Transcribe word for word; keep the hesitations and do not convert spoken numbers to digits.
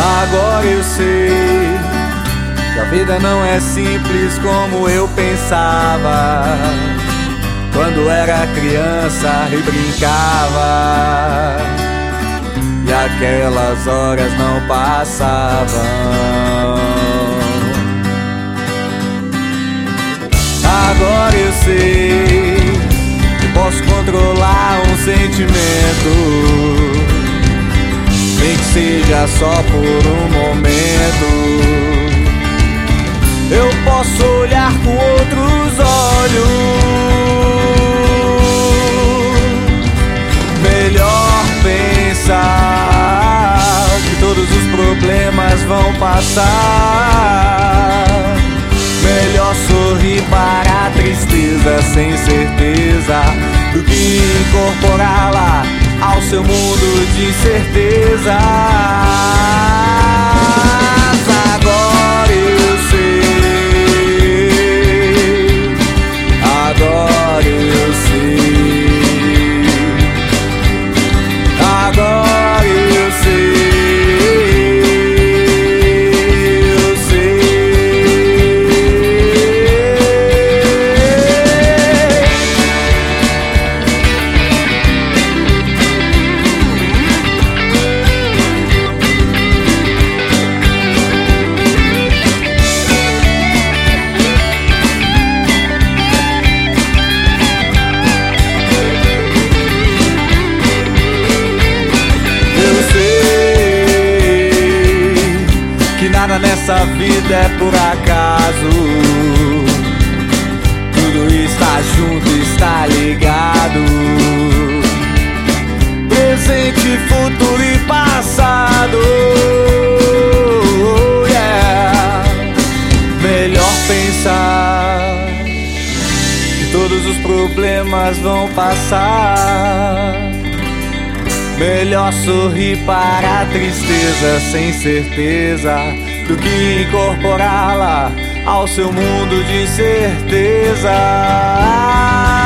Agora eu sei que a vida não é simples como eu pensava quando era criança e brincava, e aquelas horas não passavam. Agora eu sei que posso controlar um sentimento, nem que seja só por um momento. Eu posso olhar com outros olhos. Melhor pensar que todos os problemas vão passar. Melhor sorrir para a tristeza sem certeza do que incorporá-la ao seu mundo de certeza. Agora eu sei, agora eu sei, agora eu sei, eu sei. Nada nessa vida é por acaso, tudo está junto, está ligado. Presente, futuro e passado, yeah. Melhor pensar que todos os problemas vão passar. Melhor sorrir para a tristeza sem certeza do que incorporá-la ao seu mundo de certeza.